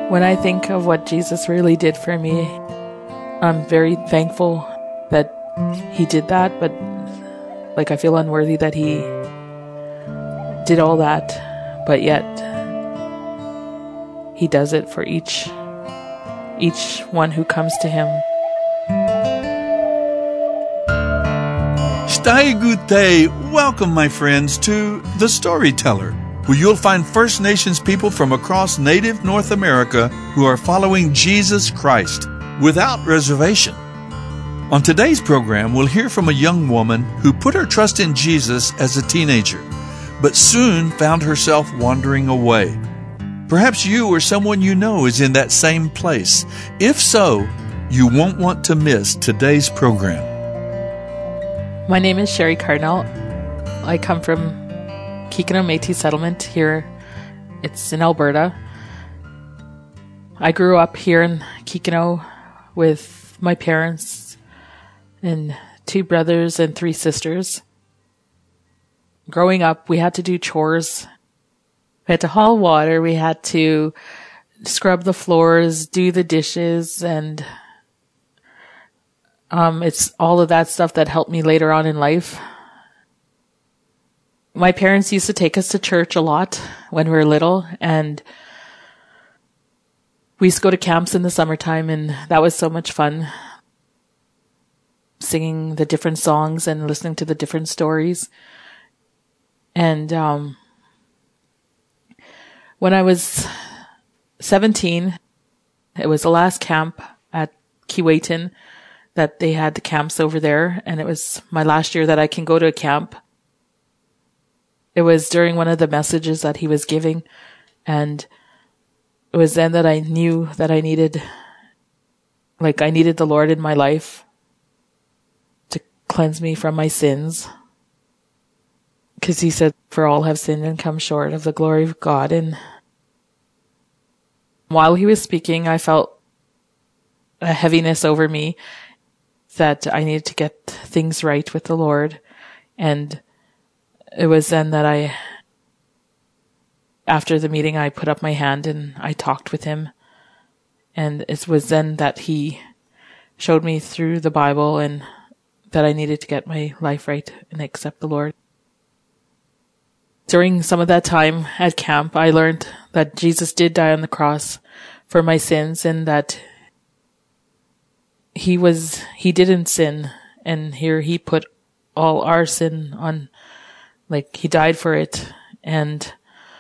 When I think of what Jesus really did for me, I'm very thankful that he did that, but I feel unworthy that he did all that, but yet he does it for each one who comes to him. Stai Gute, welcome my friends to The Storyteller, where you'll find First Nations people from across native North America who are following Jesus Christ without reservation. On today's program, we'll hear from a young woman who put her trust in Jesus as a teenager, but soon found herself wandering away. Perhaps you or someone you know is in that same place. If so, you won't want to miss today's program. My name is Sherry Cardinal. I come from Kikino Métis settlement here. It's in Alberta. I grew up here in Kikino with my parents and 2 brothers and 3 sisters. Growing up, we had to do chores. We had to haul water. We had to scrub the floors, do the dishes, and it's all of that stuff that helped me later on in life. My parents used to take us to church a lot when we were little, and we used to go to camps in the summertime, and that was so much fun. Singing the different songs and listening to the different stories. And when I was 17, it was the last camp at Keewatin that they had the camps over there, and it was my last year that I can go to a camp. It was during one of the messages that he was giving, and it was then that I knew that I needed the Lord in my life to cleanse me from my sins. Because he said, for all have sinned and come short of the glory of God. And while he was speaking, I felt a heaviness over me that I needed to get things right with the Lord. And it was then that after the meeting, I put up my hand and I talked with him. And it was then that he showed me through the Bible and that I needed to get my life right and accept the Lord. During some of that time at camp, I learned that Jesus did die on the cross for my sins and that he didn't sin. And here he put all our sin on, he died for it. And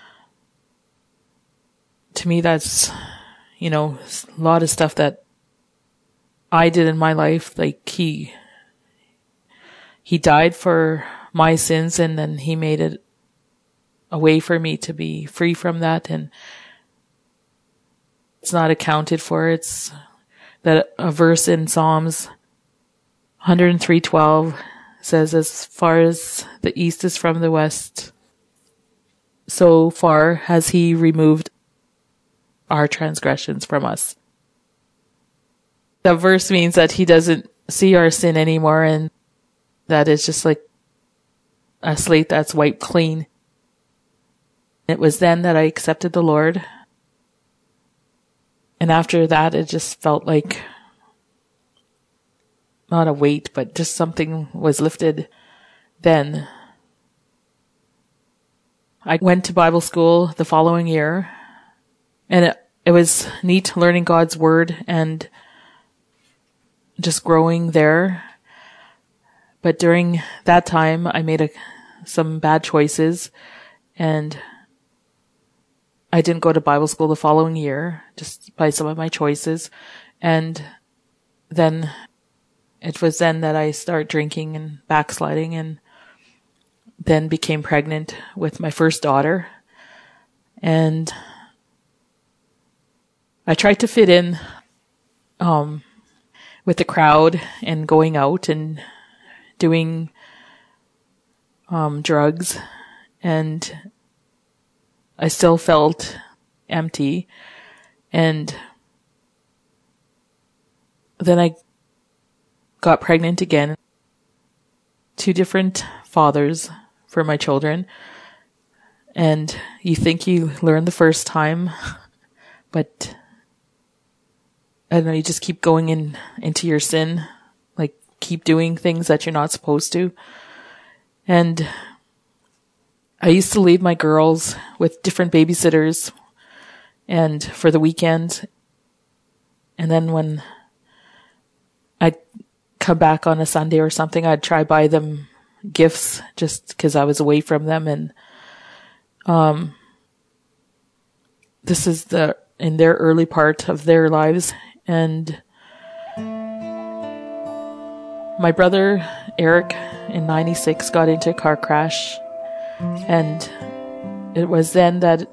to me, that's, a lot of stuff that I did in my life. He died for my sins, and then he made it a way for me to be free from that. And it's not accounted for. It's that a verse in Psalms 103:12 says, as far as the east is from the west, so far has he removed our transgressions from us. That verse means that he doesn't see our sin anymore, and that it's just like a slate that's wiped clean. It was then that I accepted the Lord. And after that, it just felt like not a weight, but just something was lifted then. I went to Bible school the following year, and it was neat learning God's word and just growing there. But during that time, I made some bad choices, and I didn't go to Bible school the following year, just by some of my choices. And then it was then that I started drinking and backsliding, and then became pregnant with my first daughter. And I tried to fit in with the crowd and going out and doing drugs, and I still felt empty. And then I got pregnant again. 2 different fathers for my children. And you think you learned the first time, but I don't know, you just keep going into your sin, like keep doing things that you're not supposed to. And I used to leave my girls with different babysitters and for the weekend. And then when I'd come back on a Sunday or something, I'd try buy them gifts just because I was away from them. And this is in their early part of their lives. And my brother Eric in 96 got into a car crash, and it was then that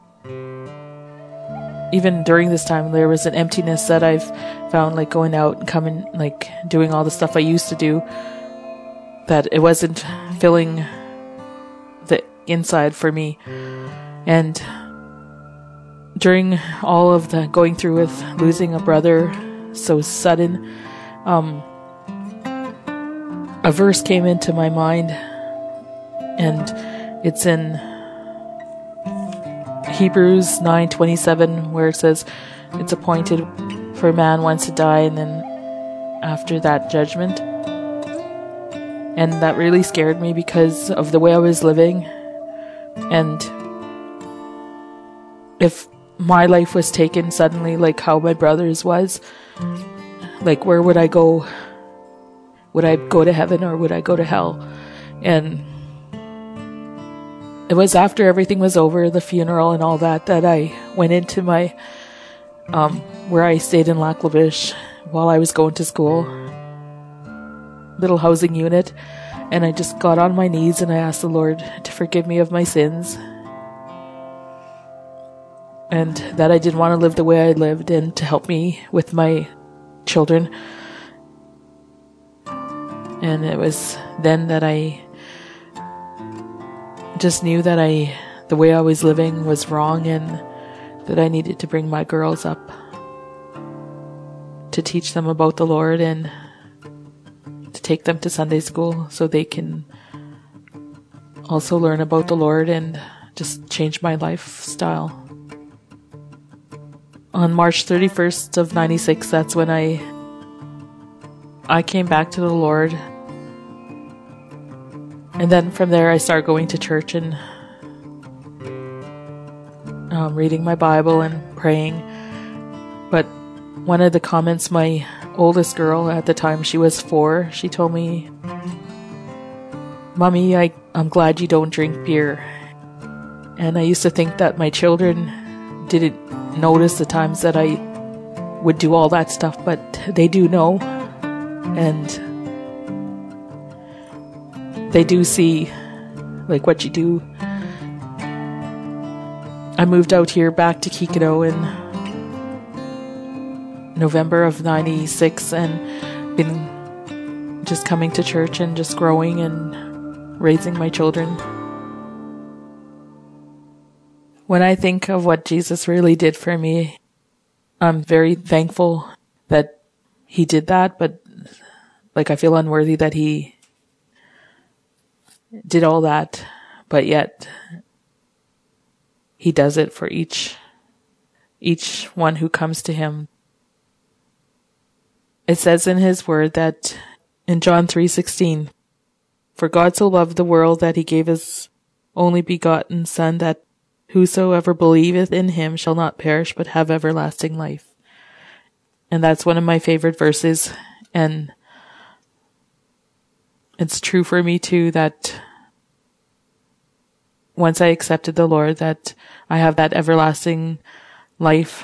even during this time there was an emptiness that I've found, like going out and coming, like doing all the stuff I used to do, that it wasn't filling the inside for me. And during all of the going through with losing a brother so sudden, a verse came into my mind, and it's in Hebrews 9:27, where it says it's appointed for man once to die, and then after that judgment. And that really scared me because of the way I was living. And if my life was taken suddenly, like how my brother's was, like where would I go? Would I go to heaven or would I go to hell? And it was after everything was over, the funeral and all that, that I went into my, where I stayed in Lac La Biche while I was going to school, little housing unit, and I just got on my knees and I asked the Lord to forgive me of my sins, and that I didn't want to live the way I lived, and to help me with my children. And it was then that I just knew that the way I was living was wrong, and that I needed to bring my girls up to teach them about the Lord and to take them to Sunday school so they can also learn about the Lord and just change my lifestyle. On March 31st of 96, that's when I came back to the Lord. And then from there, I started going to church and reading my Bible and praying. But one of the comments, my oldest girl at the time, she was 4, she told me, "Mommy, I'm glad you don't drink beer." And I used to think that my children didn't notice the times that I would do all that stuff, but they do know. And they do see, like, what you do. I moved out here back to Kikito in November of 96 and been just coming to church and just growing and raising my children. When I think of what Jesus really did for me, I'm very thankful that he did that, but like I feel unworthy that he did all that, but yet he does it for each one who comes to him. It says in his word that in John 3:16, "For God so loved the world that he gave his only begotten Son, that whosoever believeth in him shall not perish but have everlasting life." And that's one of my favorite verses, and it's true for me too, that once I accepted the Lord, that I have that everlasting life.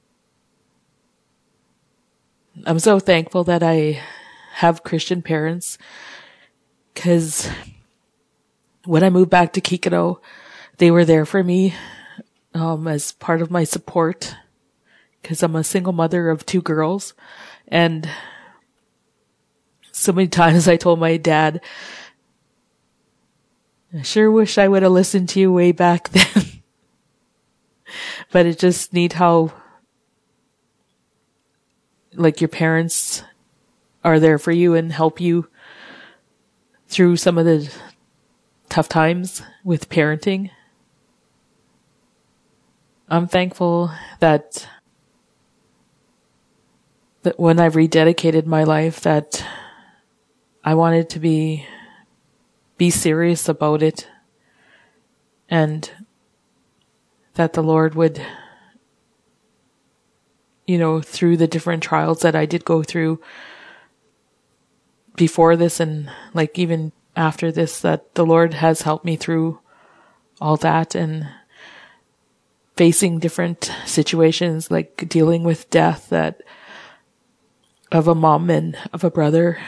I'm so thankful that I have Christian parents, because when I moved back to Kikito, they were there for me as part of my support, because I'm a single mother of 2 girls. And so many times I told my dad, "I sure wish I would have listened to you way back then." But it's just neat how, like, your parents are there for you and help you through some of the tough times with parenting. I'm thankful that that when I've rededicated my life, that I wanted to be serious about it, and that the Lord would, through the different trials that I did go through before this and like even after this, that the Lord has helped me through all that and facing different situations, like dealing with death of a mom and of a brother.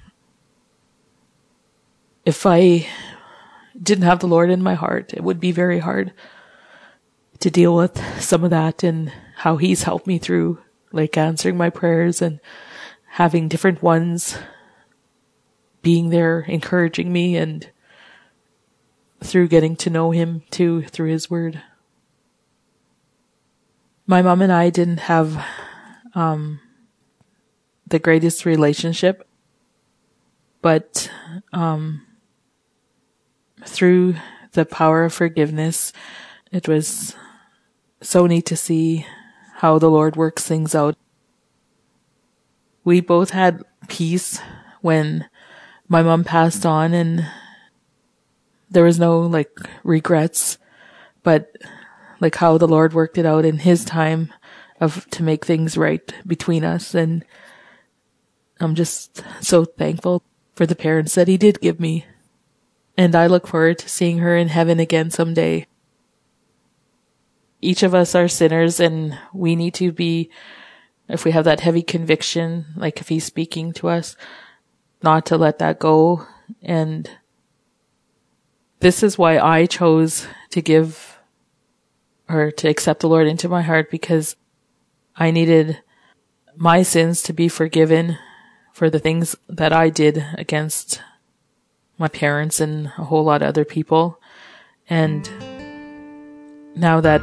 If I didn't have the Lord in my heart, it would be very hard to deal with some of that, and how He's helped me through, like answering my prayers and having different ones being there, encouraging me, and through getting to know Him too, through His Word. My mom and I didn't have the greatest relationship, but through the power of forgiveness, it was so neat to see how the Lord works things out. We both had peace when my mom passed on, and there was no regrets, but how the Lord worked it out in His time to make things right between us. And I'm just so thankful for the parents that He did give me. And I look forward to seeing her in heaven again someday. Each of us are sinners, and we need to be, if we have that heavy conviction, like if He's speaking to us, not to let that go. And this is why I chose to give or to accept the Lord into my heart, because I needed my sins to be forgiven for the things that I did against my parents and a whole lot of other people. And now that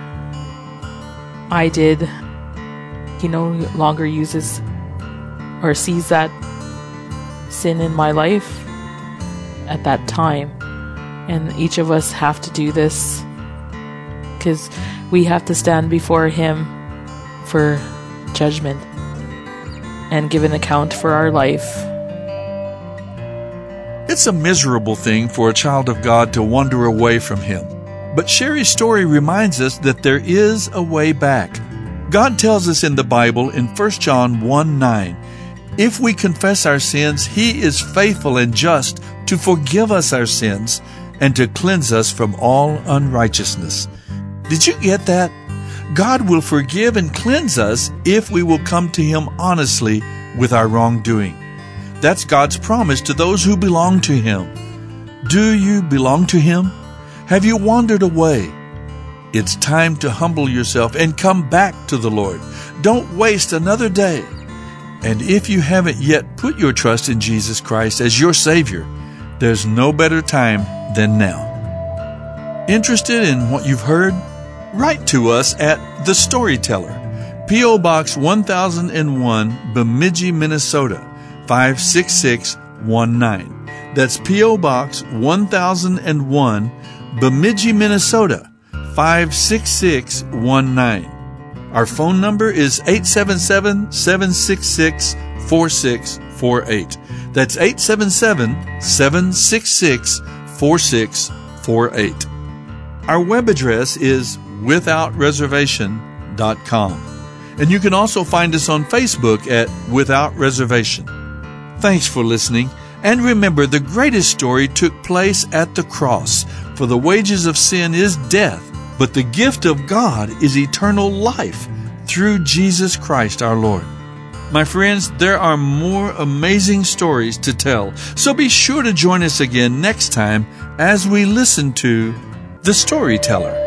I did, He no longer uses or sees that sin in my life at that time. And each of us have to do this, because we have to stand before Him for judgment and give an account for our life. It's a miserable thing for a child of God to wander away from Him. But Sherry's story reminds us that there is a way back. God tells us in the Bible in 1 John 1:9, if we confess our sins, He is faithful and just to forgive us our sins and to cleanse us from all unrighteousness. Did you get that? God will forgive and cleanse us if we will come to Him honestly with our wrongdoing. That's God's promise to those who belong to Him. Do you belong to Him? Have you wandered away? It's time to humble yourself and come back to the Lord. Don't waste another day. And if you haven't yet put your trust in Jesus Christ as your Savior, there's no better time than now. Interested in what you've heard? Write to us at The Storyteller, P.O. Box 1001, Bemidji, Minnesota, 56619. That's P.O. Box 1001, Bemidji, Minnesota, 56619. Our phone number is 877-766-4648. That's 877-766-4648. Our web address is withoutreservation.com. And you can also find us on Facebook at Without Reservation. Thanks for listening. And remember, the greatest story took place at the cross. For the wages of sin is death, but the gift of God is eternal life through Jesus Christ our Lord. My friends, there are more amazing stories to tell, so be sure to join us again next time as we listen to The Storyteller.